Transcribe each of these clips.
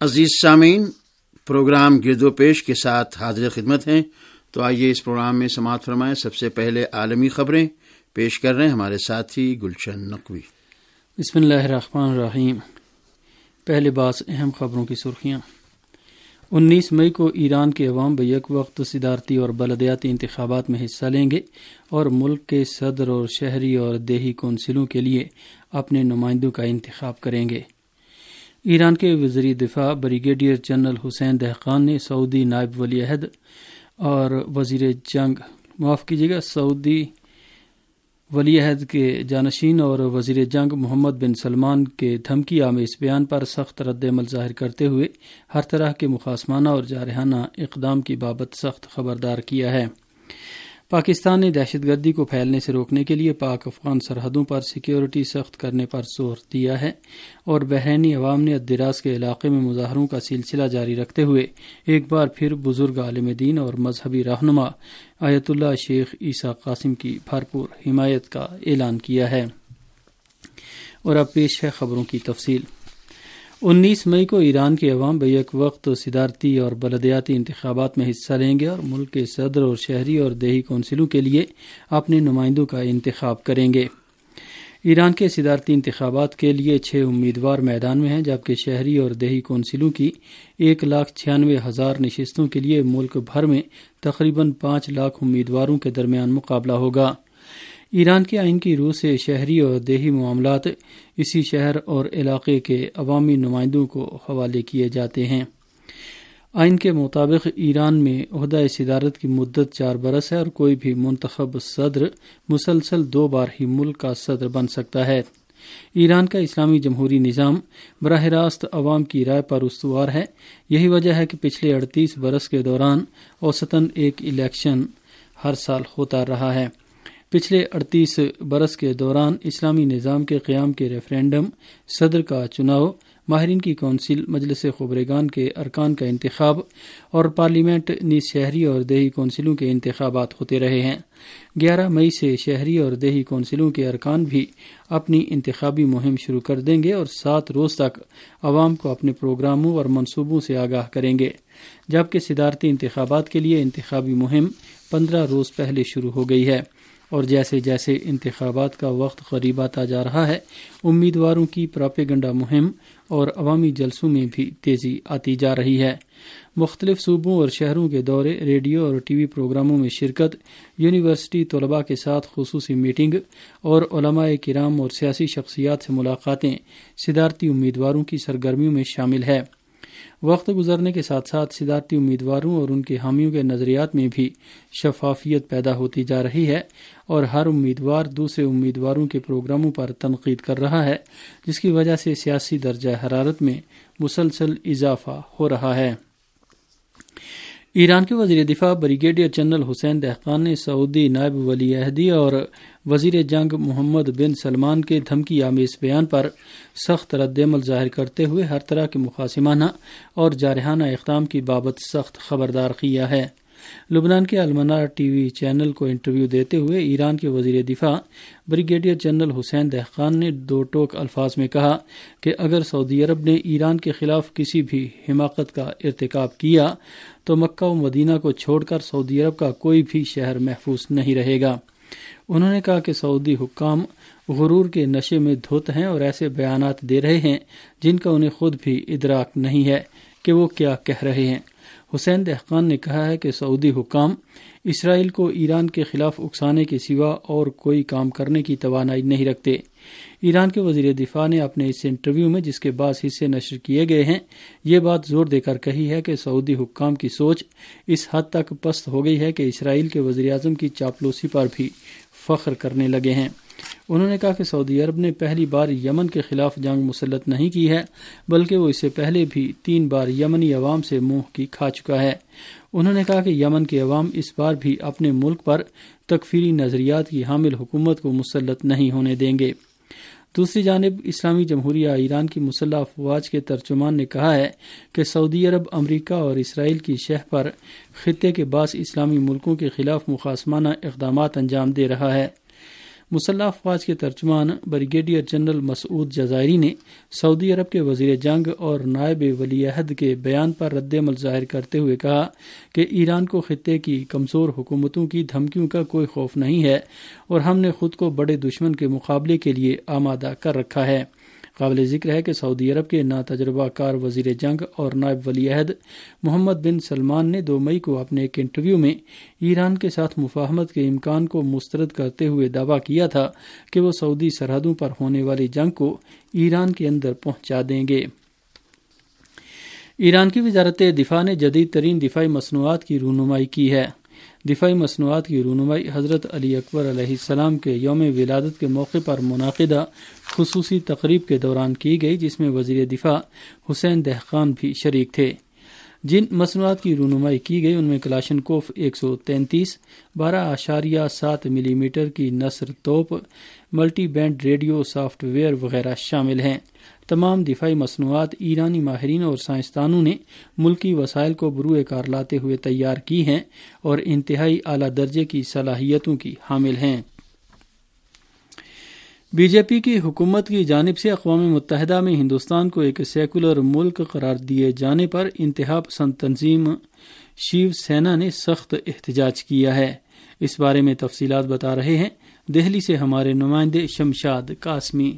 عزیز سامعین، پروگرام گرد و پیش کے ساتھ حاضر خدمت ہیں۔ تو آئیے اس پروگرام میں سماعت فرمائیں۔ سب سے پہلے عالمی خبریں پیش کر رہے ہیں ہمارے ساتھی گلشن نقوی۔ بسم اللہ الرحمن الرحیم۔ پہلے بعض اہم خبروں کی سرخیاں۔ 19 مئی کو ایران کے عوام بیک وقت صدارتی اور بلدیاتی انتخابات میں حصہ لیں گے اور ملک کے صدر اور شہری اور دیہی کونسلوں کے لیے اپنے نمائندوں کا انتخاب کریں گے۔ ایران کے وزیر دفاع بریگیڈیئر جنرل حسین دہقان نے سعودی نائب ولی عہد اور سعودی ولی عہد کے جانشین اور وزیر جنگ محمد بن سلمان کے دھمکی آمیز بیان پر سخت رد عمل ظاہر کرتے ہوئے ہر طرح کے مخاصمانہ اور جارحانہ اقدام کی بابت سخت خبردار کیا ہے۔ پاکستان نے دہشت گردی کو پھیلنے سے روکنے کے لیے پاک افغان سرحدوں پر سیکیورٹی سخت کرنے پر زور دیا ہے اور بحرینی عوام نے الدراز کے علاقے میں مظاہروں کا سلسلہ جاری رکھتے ہوئے ایک بار پھر بزرگ عالم دین اور مذہبی رہنما آیت اللہ شیخ عیسیٰ قاسم کی بھرپور حمایت کا اعلان کیا ہے۔ اور اب پیش ہے خبروں کی تفصیل۔ 19 مئی کو ایران کے عوام بیک وقت صدارتی اور بلدیاتی انتخابات میں حصہ لیں گے اور ملک کے صدر اور شہری اور دیہی کونسلوں کے لیے اپنے نمائندوں کا انتخاب کریں گے۔ ایران کے صدارتی انتخابات کے لیے 6 امیدوار میدان میں ہیں، جبکہ شہری اور دیہی کونسلوں کی 1,96,000 نشستوں کے لیے ملک بھر میں تقریباً 5 لاکھ امیدواروں کے درمیان مقابلہ ہوگا۔ ایران کے آئین کی روح سے شہری اور دیہی معاملات اسی شہر اور علاقے کے عوامی نمائندوں کو حوالے کیے جاتے ہیں۔ آئین کے مطابق ایران میں عہدہ صدارت کی مدت 4 برس ہے اور کوئی بھی منتخب صدر مسلسل 2 بار ہی ملک کا صدر بن سکتا ہے۔ ایران کا اسلامی جمہوری نظام براہ راست عوام کی رائے پر استوار ہے۔ یہی وجہ ہے کہ پچھلے 38 برس کے دوران اوسطاً ایک الیکشن ہر سال ہوتا رہا ہے۔ پچھلے 38 برس کے دوران اسلامی نظام کے قیام کے ریفرینڈم، صدر کا چناؤ، ماہرین کی کونسل، مجلس خبرگان کے ارکان کا انتخاب اور پارلیمنٹ نیز شہری اور دیہی کونسلوں کے انتخابات ہوتے رہے ہیں۔ 11 مئی سے شہری اور دیہی کونسلوں کے ارکان بھی اپنی انتخابی مہم شروع کر دیں گے اور 7 روز تک عوام کو اپنے پروگراموں اور منصوبوں سے آگاہ کریں گے، جبکہ صدارتی انتخابات کے لیے انتخابی مہم 15 روز پہلے شروع ہو گئی ہے۔ اور جیسے جیسے انتخابات کا وقت قریب آتا جا رہا ہے، امیدواروں کی پراپیگنڈا مہم اور عوامی جلسوں میں بھی تیزی آتی جا رہی ہے۔ مختلف صوبوں اور شہروں کے دورے، ریڈیو اور ٹی وی پروگراموں میں شرکت، یونیورسٹی طلباء کے ساتھ خصوصی میٹنگ اور علماء کرام اور سیاسی شخصیات سے ملاقاتیں صدارتی امیدواروں کی سرگرمیوں میں شامل ہے۔ وقت گزرنے کے ساتھ ساتھ صدارتی امیدواروں اور ان کے حامیوں کے نظریات میں بھی شفافیت پیدا ہوتی جا رہی ہے اور ہر امیدوار دوسرے امیدواروں کے پروگراموں پر تنقید کر رہا ہے، جس کی وجہ سے سیاسی درجہ حرارت میں مسلسل اضافہ ہو رہا ہے۔ ایران کے وزیر دفاع بریگیڈیئر جنرل حسین دہقان نے سعودی نائب ولی عہدی اور وزیر جنگ محمد بن سلمان کے دھمکی آمیز بیان پر سخت رد عمل ظاہر کرتے ہوئے ہر طرح کے مخاصمانہ اور جارحانہ اقدام کی بابت سخت خبردار کیا ہے۔ لبنان کے المنار ٹی وی چینل کو انٹرویو دیتے ہوئے ایران کے وزیر دفاع بریگیڈیئر جنرل حسین دہقان نے 2 ٹوک الفاظ میں کہا کہ اگر سعودی عرب نے ایران کے خلاف کسی بھی حماقت کا ارتکاب کیا تو مکہ و مدینہ کو چھوڑ کر سعودی عرب کا کوئی بھی شہر محفوظ نہیں رہے گا۔ انہوں نے کہا کہ سعودی حکام غرور کے نشے میں دھت ہیں اور ایسے بیانات دے رہے ہیں جن کا انہیں خود بھی ادراک نہیں ہے کہ وہ کیا کہہ رہے ہیں۔ حسین دہقان نے کہا ہے کہ سعودی حکام اسرائیل کو ایران کے خلاف اکسانے کے سوا اور کوئی کام کرنے کی توانائی نہیں رکھتے۔ ایران کے وزیر دفاع نے اپنے اس انٹرویو میں، جس کے بعض حصے نشر کیے گئے ہیں، یہ بات زور دے کر کہی ہے کہ سعودی حکام کی سوچ اس حد تک پست ہو گئی ہے کہ اسرائیل کے وزیر اعظم کی چاپلوسی پر بھی فخر کرنے لگے ہیں۔ انہوں نے کہا کہ سعودی عرب نے پہلی بار یمن کے خلاف جنگ مسلط نہیں کی ہے، بلکہ وہ اس سے پہلے بھی 3 بار یمنی عوام سے منہ کی کھا چکا ہے۔ انہوں نے کہا کہ یمن کے عوام اس بار بھی اپنے ملک پر تکفیری نظریات کی حامل حکومت کو مسلط نہیں ہونے دیں گے۔ دوسری جانب اسلامی جمہوریہ ایران کی مسلح افواج کے ترجمان نے کہا ہے کہ سعودی عرب امریکہ اور اسرائیل کی شہ پر خطے کے بعض اسلامی ملکوں کے خلاف مخاصمانہ اقدامات انجام دے رہا ہے۔ مسلح افواج کے ترجمان بریگیڈیئر جنرل مسعود جزائری نے سعودی عرب کے وزیر جنگ اور نائب ولی عہد کے بیان پر رد عمل ظاہر کرتے ہوئے کہا کہ ایران کو خطے کی کمزور حکومتوں کی دھمکیوں کا کوئی خوف نہیں ہے اور ہم نے خود کو بڑے دشمن کے مقابلے کے لیے آمادہ کر رکھا ہے۔ قابل ذکر ہے کہ سعودی عرب کے ناتجربہ کار وزیر جنگ اور نائب ولی عہد محمد بن سلمان نے 2 مئی کو اپنے ایک انٹرویو میں ایران کے ساتھ مفاہمت کے امکان کو مسترد کرتے ہوئے دعویٰ کیا تھا کہ وہ سعودی سرحدوں پر ہونے والی جنگ کو ایران کے اندر پہنچا دیں گے۔ ایران کی وزارت دفاع نے جدید ترین دفاعی مصنوعات کی رونمائی کی ہے۔ دفاعی مصنوعات کی رونمائی حضرت علی اکبر علیہ السلام کے یوم ولادت کے موقع پر منعقدہ خصوصی تقریب کے دوران کی گئی، جس میں وزیر دفاع حسین دہقان بھی شریک تھے۔ جن مصنوعات کی رونمائی کی گئی ان میں کلاشنکوف 133 12.7 ملی میٹر کی نصر توپ، multi band radio software وغیرہ شامل ہیں۔ تمام دفاعی مصنوعات ایرانی ماہرین اور سائنسدانوں نے ملکی وسائل کو بروئے کار لاتے ہوئے تیار کی ہیں اور انتہائی اعلیٰ درجے کی صلاحیتوں کی حامل ہیں۔ بی جے پی کی حکومت کی جانب سے اقوام متحدہ میں ہندوستان کو ایک سیکولر ملک قرار دیے جانے پر انتہا پسند تنظیم شیو سینا نے سخت احتجاج کیا ہے۔ اس بارے میں تفصیلات بتا رہے ہیں دہلی سے ہمارے نمائندے شمشاد قاسمی۔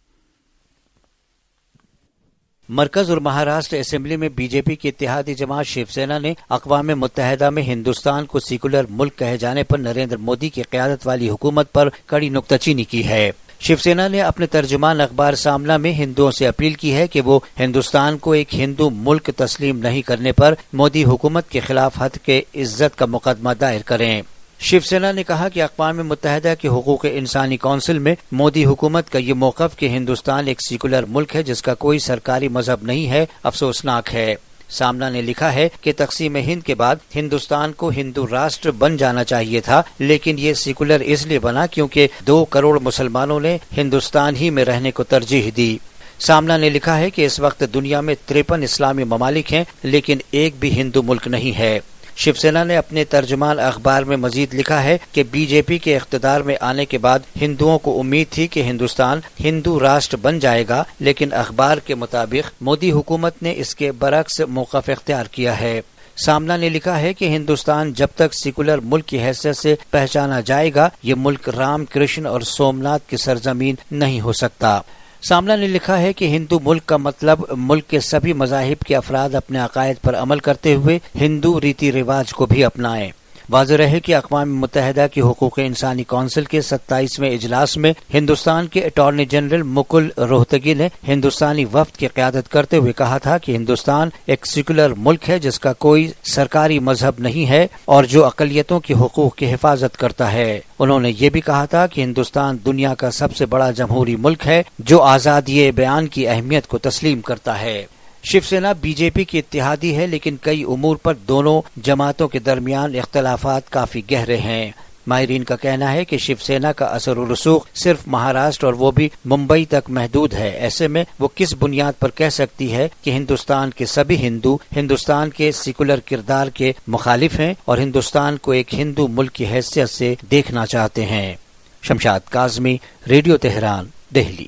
مرکز اور مہاراشٹر اسمبلی میں بی جے پی کی اتحادی جماعت شیو سینا نے اقوام متحدہ میں ہندوستان کو سیکولر ملک کہے جانے پر نریندر مودی کی قیادت والی حکومت پر کڑی نکتہ چینی کی ہے۔ شیو سینا نے اپنے ترجمان اخبار سامنا میں ہندوؤں سے اپیل کی ہے کہ وہ ہندوستان کو ایک ہندو ملک تسلیم نہیں کرنے پر مودی حکومت کے خلاف حد کے عزت کا مقدمہ دائر کریں۔ شیو سینا نے کہا کہ اقوام متحدہ کی حقوق انسانی کونسل میں مودی حکومت کا یہ موقف کہ ہندوستان ایک سیکولر ملک ہے جس کا کوئی سرکاری مذہب نہیں ہے افسوسناک ہے۔ سامنا نے لکھا ہے کہ تقسیم ہند کے بعد ہندوستان کو ہندو راشٹر بن جانا چاہیے تھا، لیکن یہ سیکولر اس لیے بنا کیونکہ 2 کروڑ مسلمانوں نے ہندوستان ہی میں رہنے کو ترجیح دی۔ سامنا نے لکھا ہے کہ اس وقت دنیا میں 53 اسلامی ممالک ہیں لیکن ایک بھی ہندو ملک نہیں ہے۔ شیو سینا نے اپنے ترجمان اخبار میں مزید لکھا ہے کہ بی جے پی کے اقتدار میں آنے کے بعد ہندوؤں کو امید تھی کہ ہندوستان ہندو راشٹر بن جائے گا، لیکن اخبار کے مطابق مودی حکومت نے اس کے برعکس موقف اختیار کیا ہے۔ سامنا نے لکھا ہے کہ ہندوستان جب تک سیکولر ملک کی حیثیت سے پہچانا جائے گا یہ ملک رام کرشن اور سومناتھ کی سرزمین نہیں ہو سکتا۔ سامنا نے لکھا ہے کہ ہندو ملک کا مطلب ملک کے سبھی مذاہب کے افراد اپنے عقائد پر عمل کرتے ہوئے ہندو ریتی رواج کو بھی اپنائیں۔ واضح رہے کہ اقوام متحدہ کی حقوق انسانی کونسل کے 27ویں اجلاس میں ہندوستان کے اٹارنی جنرل مکل روہتگی نے ہندوستانی وفد کی قیادت کرتے ہوئے کہا تھا کہ ہندوستان ایک سیکولر ملک ہے جس کا کوئی سرکاری مذہب نہیں ہے اور جو اقلیتوں کے حقوق کی حفاظت کرتا ہے۔ انہوں نے یہ بھی کہا تھا کہ ہندوستان دنیا کا سب سے بڑا جمہوری ملک ہے جو آزادی بیان کی اہمیت کو تسلیم کرتا ہے۔ Shiv Sena be J P کی اتحادی ہے لیکن کئی امور پر دونوں جماعتوں کے درمیان اختلافات کافی گہرے ہیں۔ ماہرین کا کہنا ہے کہ شیو سینا کا اثر و رسوخ صرف مہاراشٹر اور وہ بھی ممبئی تک محدود ہے۔ ایسے میں وہ کس بنیاد پر کہہ سکتی ہے کہ ہندوستان کے سبھی ہندو ہندوستان کے سیکولر کردار کے مخالف ہیں اور ہندوستان کو ایک ہندو ملک کی حیثیت سے دیکھنا چاہتے ہیں۔ Shamshad Qasmi, radio Tehran, Delhi.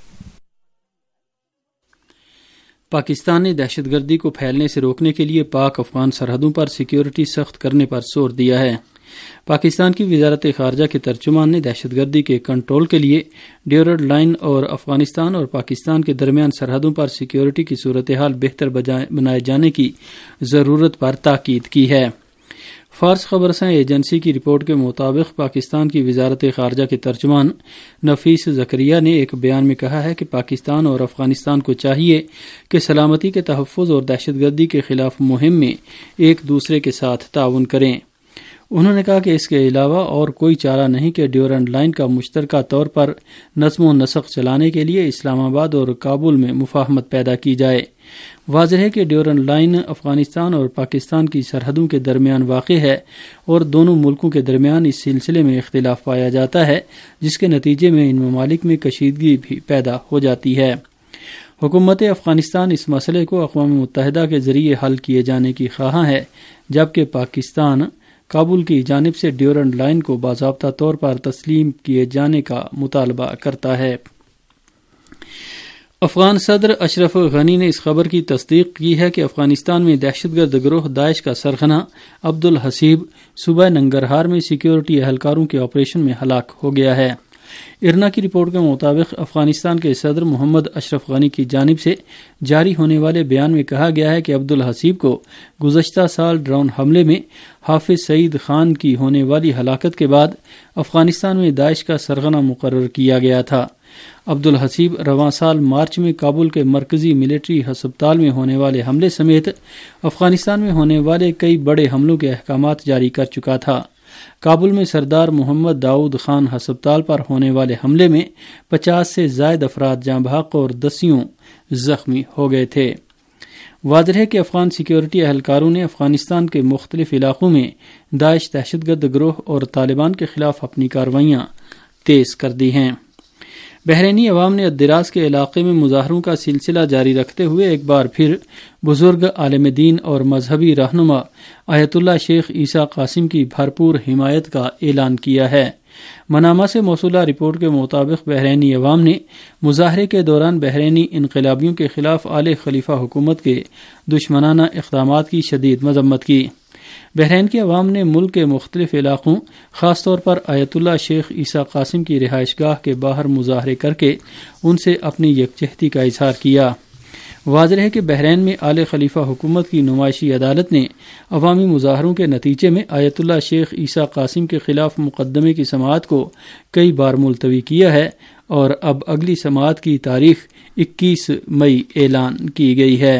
پاکستان نے دہشت گردی کو پھیلنے سے روکنے کے لیے پاک افغان سرحدوں پر سیکیورٹی سخت کرنے پر زور دیا ہے۔ پاکستان کی وزارت خارجہ کے ترجمان نے دہشت گردی کے کنٹرول کے لیے ڈیورنڈ لائن اور افغانستان اور پاکستان کے درمیان سرحدوں پر سیکیورٹی کی صورتحال بہتر بنائے جانے کی ضرورت پر تاکید کی ہے۔ فارس خبررساں ایجنسی کی رپورٹ کے مطابق پاکستان کی وزارت خارجہ کے ترجمان نفیس زکریا نے ایک بیان میں کہا ہے کہ پاکستان اور افغانستان کو چاہیے کہ سلامتی کے تحفظ اور دہشت گردی کے خلاف مہم میں ایک دوسرے کے ساتھ تعاون کریں۔ انہوں نے کہا کہ اس کے علاوہ اور کوئی چارہ نہیں کہ ڈیورنڈ لائن کا مشترکہ طور پر نظم و نسق چلانے کے لیے اسلام آباد اور کابل میں مفاہمت پیدا کی جائے۔ واضح ہے کہ ڈیورنڈ لائن افغانستان اور پاکستان کی سرحدوں کے درمیان واقع ہے اور دونوں ملکوں کے درمیان اس سلسلے میں اختلاف پایا جاتا ہے، جس کے نتیجے میں ان ممالک میں کشیدگی بھی پیدا ہو جاتی ہے۔ حکومت افغانستان اس مسئلے کو اقوام متحدہ کے ذریعے حل کیے جانے کی خواہاں ہے، جبکہ پاکستان کابل کی جانب سے ڈیورنڈ لائن کو باضابطہ طور پر تسلیم کیے جانے کا مطالبہ کرتا ہے۔ افغان صدر اشرف غنی نے اس خبر کی تصدیق کی ہے کہ افغانستان میں دہشت گرد گروہ داعش کا سرغنہ عبدالحسیب صوبہ ننگرہار میں سیکیورٹی اہلکاروں کے آپریشن میں ہلاک ہو گیا ہے۔ ارنا کی رپورٹ کے مطابق افغانستان کے صدر محمد اشرف غنی کی جانب سے جاری ہونے والے بیان میں کہا گیا ہے کہ عبدالحسیب کو گزشتہ سال ڈرون حملے میں حافظ سعید خان کی ہونے والی ہلاکت کے بعد افغانستان میں داعش کا سرغنہ مقرر کیا گیا تھا۔ عبدالحسیب رواں سال مارچ میں کابل کے مرکزی ملٹری ہسپتال میں ہونے والے حملے سمیت افغانستان میں ہونے والے کئی بڑے حملوں کے احکامات جاری کر چکا تھا۔ کابل میں سردار محمد داؤد خان ہسپتال پر ہونے والے حملے میں 50 سے زائد افراد جاں بحق اور دسیوں زخمی ہو گئے تھے۔ واضح ہے کہ افغان سیکیورٹی اہلکاروں نے افغانستان کے مختلف علاقوں میں داعش دہشت گرد گروہ اور طالبان کے خلاف اپنی کارروائیاں تیز کر دی ہیں۔ بحرینی عوام نے الدراز کے علاقے میں مظاہروں کا سلسلہ جاری رکھتے ہوئے ایک بار پھر بزرگ عالم دین اور مذہبی رہنما آیت اللہ شیخ عیسیٰ قاسم کی بھرپور حمایت کا اعلان کیا ہے۔ منامہ سے موصولہ رپورٹ کے مطابق بحرینی عوام نے مظاہرے کے دوران بحرینی انقلابیوں کے خلاف آل خلیفہ حکومت کے دشمنانہ اقدامات کی شدید مذمت کی۔ بحرین کے عوام نے ملک کے مختلف علاقوں خاص طور پر آیت اللہ شیخ عیسیٰ قاسم کی رہائش گاہ کے باہر مظاہرے کر کے ان سے اپنی یکجہتی کا اظہار کیا۔ واضح ہے کہ بحرین میں آل خلیفہ حکومت کی نمائشی عدالت نے عوامی مظاہروں کے نتیجے میں آیت اللہ شیخ عیسیٰ قاسم کے خلاف مقدمے کی سماعت کو کئی بار ملتوی کیا ہے اور اب اگلی سماعت کی تاریخ 21 مئی اعلان کی گئی ہے۔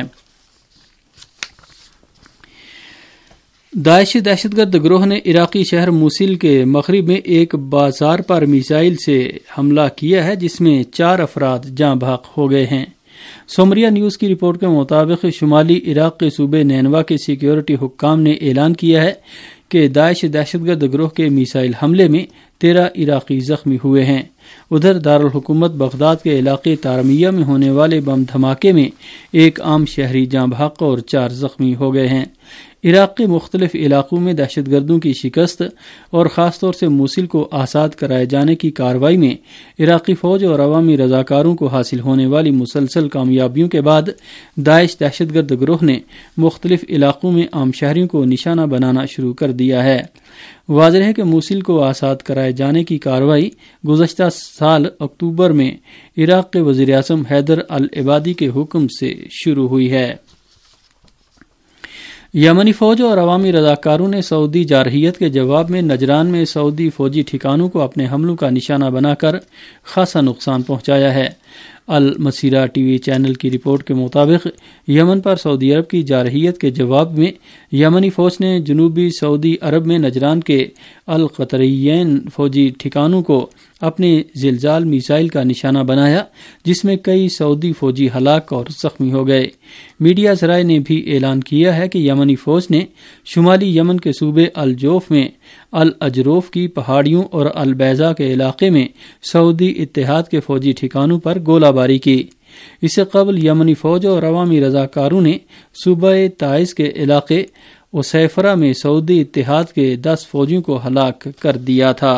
داعش دہشت گرد گروہ نے عراقی شہر موصل کے مغرب میں ایک بازار پر میزائل سے حملہ کیا ہے جس میں 4 افراد جاں بحق ہو گئے ہیں۔ سومریا نیوز کی رپورٹ کے مطابق شمالی عراق کے صوبے نینوا کے سیکیورٹی حکام نے اعلان کیا ہے کہ داعش دہشت گرد گروہ کے میزائل حملے میں 13 عراقی زخمی ہوئے ہیں۔ ادھر دارالحکومت بغداد کے علاقے تارمیہ میں ہونے والے بم دھماکے میں ایک عام شہری جاں بحق اور 4 زخمی ہو گئے ہیں۔ عراق کے مختلف علاقوں میں دہشت گردوں کی شکست اور خاص طور سے موصل کو آزاد کرائے جانے کی کارروائی میں عراقی فوج اور عوامی رضاکاروں کو حاصل ہونے والی مسلسل کامیابیوں کے بعد داعش دہشت گرد گروہ نے مختلف علاقوں میں عام شہریوں کو نشانہ بنانا شروع کر دیا ہے۔ واضح ہے کہ موصل کو آزاد کرائے جانے کی کارروائی گزشتہ سال اکتوبر میں عراق کے وزیر اعظم حیدر العبادی کے حکم سے شروع ہوئی ہے۔ یمنی فوج اور عوامی رضاکاروں نے سعودی جارحیت کے جواب میں نجران میں سعودی فوجی ٹھکانوں کو اپنے حملوں کا نشانہ بنا کر خاصا نقصان پہنچایا ہے۔ المسیرہ ٹی وی چینل کی رپورٹ کے مطابق یمن پر سعودی عرب کی جارحیت کے جواب میں یمنی فوج نے جنوبی سعودی عرب میں نجران کے القطرین فوجی ٹھکانوں کو اپنے زلزال میزائل کا نشانہ بنایا جس میں کئی سعودی فوجی ہلاک اور زخمی ہو گئے۔ میڈیا ذرائع نے بھی اعلان کیا ہے کہ یمنی فوج نے شمالی یمن کے صوبے الجوف میں الاجروف کی پہاڑیوں اور البیضا کے علاقے میں سعودی اتحاد کے فوجی ٹھکانوں پر گولہ باری کی۔ اس سے قبل یمنی فوج اور عوامی رضاکاروں نے صوبہ تائز کے علاقے اسیفرہ میں سعودی اتحاد کے 10 فوجیوں کو ہلاک کر دیا تھا۔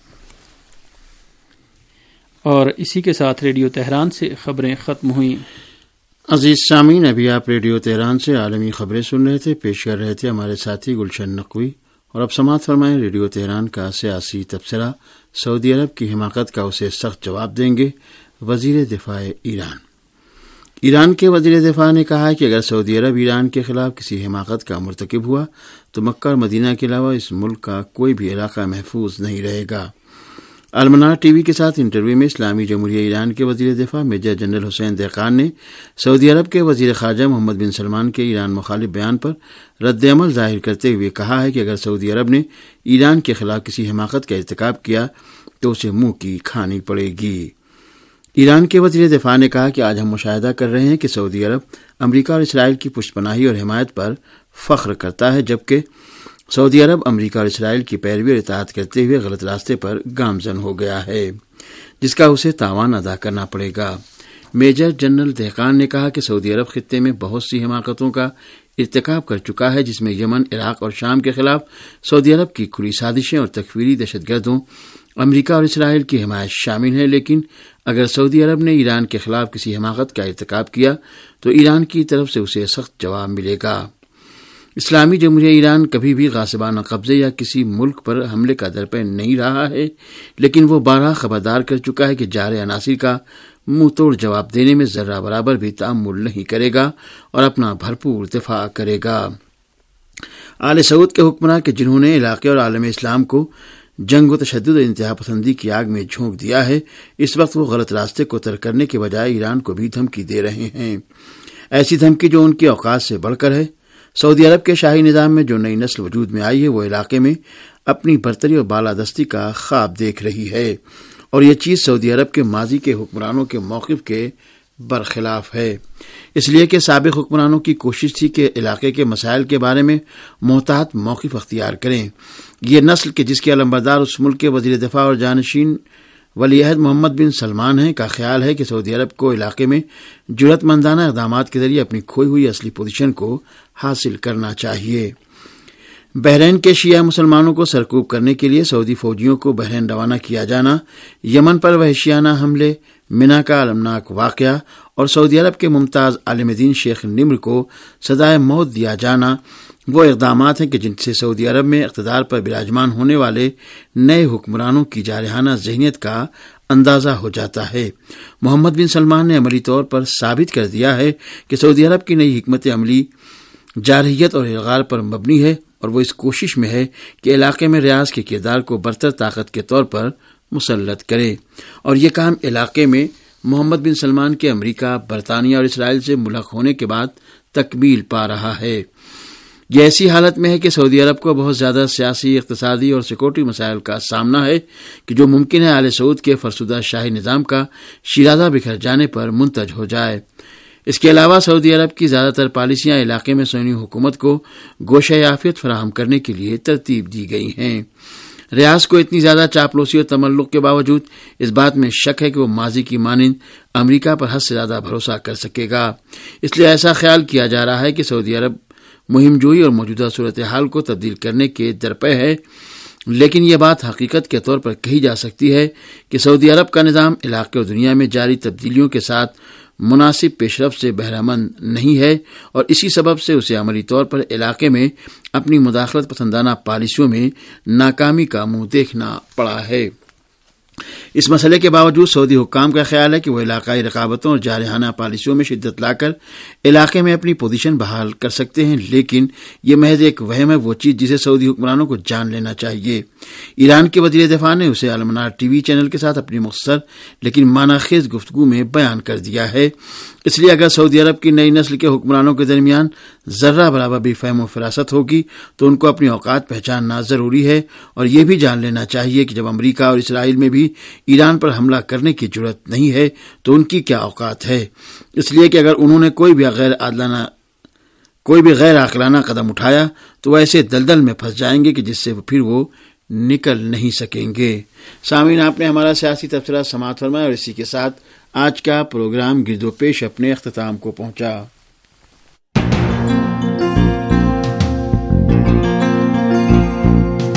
اور اسی کے ساتھ ریڈیو تہران سے خبریں ختم ہوئیں۔ عزیز سامعین، ابھی آپ ریڈیو تہران سے عالمی خبریں سن رہے تھے، پیش کر رہے تھے ہمارے ساتھی گلشن نقوی، اور اب سماعت فرمائیں ریڈیو تہران کا سیاسی تبصرہ۔ سعودی عرب کی حماقت کا اسے سخت جواب دیں گے وزیر دفاع ایران۔ ایران کے وزیر دفاع نے کہا ہے کہ اگر سعودی عرب ایران کے خلاف کسی حماقت کا مرتکب ہوا تو مکہ اور مدینہ کے علاوہ اس ملک کا کوئی بھی علاقہ محفوظ نہیں رہے گا۔ المنار ٹی وی کے ساتھ انٹرویو میں اسلامی جمہوریہ ایران کے وزیر دفاع میجر جنرل حسین دہقان نے سعودی عرب کے وزیر خارجہ محمد بن سلمان کے ایران مخالف بیان پر رد عمل ظاہر کرتے ہوئے کہا ہے کہ اگر سعودی عرب نے ایران کے خلاف کسی حماقت کا ارتکاب کیا تو اسے منہ کی کھانی پڑے گی۔ ایران کے وزیر دفاع نے کہا کہ آج ہم مشاہدہ کر رہے ہیں کہ سعودی عرب امریکہ اور اسرائیل کی پشت پناہی اور حمایت پر فخر کرتا ہے، جبکہ سعودی عرب امریکہ اور اسرائیل کی پیروی اور اطاعت کرتے ہوئے غلط راستے پر گامزن ہو گیا ہے، جس کا اسے تاوان ادا کرنا پڑے گا۔ میجر جنرل دہقان نے کہا کہ سعودی عرب خطے میں بہت سی حماقتوں کا ارتکاب کر چکا ہے، جس میں یمن، عراق اور شام کے خلاف سعودی عرب کی کھلی سازشیں اور تکفیری دہشت گردوں، امریکہ اور اسرائیل کی حمایت شامل ہے۔ لیکن اگر سعودی عرب نے ایران کے خلاف کسی حماقت کا ارتکاب کیا تو ایران کی طرف سے اسے سخت جواب ملے گا۔ اسلامی جمہوریہ ایران کبھی بھی غاصبانہ قبضے یا کسی ملک پر حملے کا درپے نہیں رہا ہے، لیکن وہ بارہا خبردار کر چکا ہے کہ جارح عناصر کا منہ توڑ جواب دینے میں ذرہ برابر بھی تأمل نہیں کرے گا اور اپنا بھرپور دفاع کرے گا۔ آل سعود کے حکمراں کہ جنہوں نے علاقے اور عالم اسلام کو جنگ و تشدد اور انتہا پسندی کی آگ میں جھونک دیا ہے، اس وقت وہ غلط راستے کو ترک کرنے کے بجائے ایران کو بھی دھمکی دے رہے ہیں، ایسی دھمکی جو ان کی اوقات سے بڑھ کر ہے۔ سعودی عرب کے شاہی نظام میں جو نئی نسل وجود میں آئی ہے وہ علاقے میں اپنی برتری اور بالادستی کا خواب دیکھ رہی ہے، اور یہ چیز سعودی عرب کے ماضی کے حکمرانوں کے موقف کے برخلاف ہے۔ اس لیے کہ سابق حکمرانوں کی کوشش تھی کہ علاقے کے مسائل کے بارے میں محتاط موقف اختیار کریں۔ یہ نسل کہ جس کے علمبردار اس ملک کے وزیر دفاع اور جانشین ولی عہد محمد بن سلمان ہیں، کا خیال ہے کہ سعودی عرب کو علاقے میں جرأت مندانہ اقدامات کے ذریعے اپنی کھوئی ہوئی اصلی پوزیشن کو حاصل کرنا چاہیے۔ بحرین کے شیعہ مسلمانوں کو سرکوب کرنے کے لیے سعودی فوجیوں کو بحرین روانہ کیا جانا، یمن پر وحشیانہ حملے، منا کا المناک واقعہ اور سعودی عرب کے ممتاز عالم دین شیخ نمر کو سزائے موت دیا جانا وہ اقدامات ہیں کہ جن سے سعودی عرب میں اقتدار پر براجمان ہونے والے نئے حکمرانوں کی جارحانہ ذہنیت کا اندازہ ہو جاتا ہے۔ محمد بن سلمان نے عملی طور پر ثابت کر دیا ہے کہ سعودی عرب کی نئی حکمت عملی جارحیت اور الغار پر مبنی ہے، اور وہ اس کوشش میں ہے کہ علاقے میں ریاض کے کردار کو برتر طاقت کے طور پر مسلط کرے، اور یہ کام علاقے میں محمد بن سلمان کے امریکہ، برطانیہ اور اسرائیل سے ملحق ہونے کے بعد تکمیل پا رہا ہے۔ یہ ایسی حالت میں ہے کہ سعودی عرب کو بہت زیادہ سیاسی، اقتصادی اور سیکورٹی مسائل کا سامنا ہے کہ جو ممکن ہے آل سعود کے فرسودہ شاہی نظام کا شیرازہ بکھر جانے پر منتج ہو جائے۔ اس کے علاوہ سعودی عرب کی زیادہ تر پالیسیاں علاقے میں سنی حکومت کو گوشہ عافیت فراہم کرنے کے لیے ترتیب دی گئی ہیں۔ ریاض کو اتنی زیادہ چاپلوسی اور تملق کے باوجود اس بات میں شک ہے کہ وہ ماضی کی مانند امریکہ پر حد سے زیادہ بھروسہ کر سکے گا۔ اس لیے ایسا خیال کیا جا رہا ہے کہ سعودی عرب مہم جوئی اور موجودہ صورتحال کو تبدیل کرنے کے درپے ہے، لیکن یہ بات حقیقت کے طور پر کہی جا سکتی ہے کہ سعودی عرب کا نظام علاقے اور دنیا میں جاری تبدیلیوں کے ساتھ مناسب پیش رفت سے بہرہ مند نہیں ہے، اور اسی سبب سے اسے عملی طور پر علاقے میں اپنی مداخلت پسندانہ پالیسیوں میں ناکامی کا منہ دیکھنا پڑا ہے۔ اس مسئلے کے باوجود سعودی حکام کا خیال ہے کہ وہ علاقائی رقابتوں اور جارحانہ پالیسیوں میں شدت لا کر علاقے میں اپنی پوزیشن بحال کر سکتے ہیں، لیکن یہ محض ایک وہم ہے، وہ چیز جسے سعودی حکمرانوں کو جان لینا چاہیے۔ ایران کے وزیر دفاع نے اسے المنار ٹی وی چینل کے ساتھ اپنی مختصر لیکن معنی خیز گفتگو میں بیان کر دیا ہے۔ اس لیے اگر سعودی عرب کی نئی نسل کے حکمرانوں کے درمیان ذرہ برابر بھی فہم و فراست ہوگی تو ان کو اپنی اوقات پہچاننا ضروری ہے، اور یہ بھی جان لینا چاہیے کہ جب امریکہ اور اسرائیل میں بھی ایران پر حملہ کرنے کی جرأت نہیں ہے تو ان کی کیا اوقات ہے۔ اس لیے کہ اگر انہوں نے کوئی بھی غیر عاقلانہ قدم اٹھایا تو وہ ایسے دلدل میں پھنس جائیں گے کہ جس سے پھر وہ نکل نہیں سکیں گے۔ سامعین، آپ نے ہمارا سیاسی تبصرہ سماعت فرمایا، اور اسی کے ساتھ آج کا پروگرام گرد و پیش اپنے اختتام کو پہنچا۔